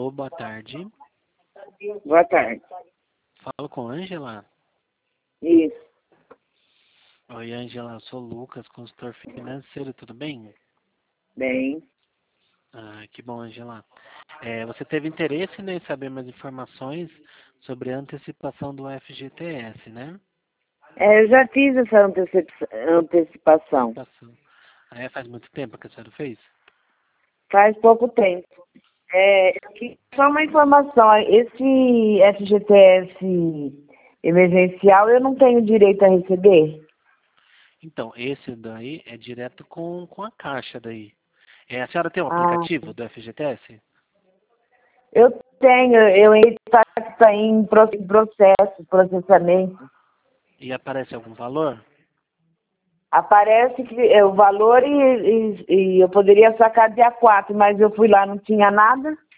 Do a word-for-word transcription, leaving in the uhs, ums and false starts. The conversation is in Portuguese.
Alô, boa tarde. Boa tarde. Falo com Ângela. Isso. Oi, Ângela, eu sou o Lucas, consultor financeiro, tudo bem? Bem. Ah, que bom, Ângela. É, você teve interesse, né, em saber mais informações sobre a antecipação do F G T S, né? É, eu já fiz essa antecip- antecipação. Antecipação. Ah, é, faz muito tempo que a senhora fez? Faz pouco tempo. É, eu queria só uma informação. Esse F G T S emergencial eu não tenho direito a receber? Então, esse daí é direto com, com a Caixa daí. É, a senhora tem um Ah, aplicativo do F G T S? eu tenho. Eu está em pro- em processo, processamento. E aparece algum valor? Aparece que é, o valor e, e- e eu poderia sacar dia quatro, mas eu fui lá, não tinha nada.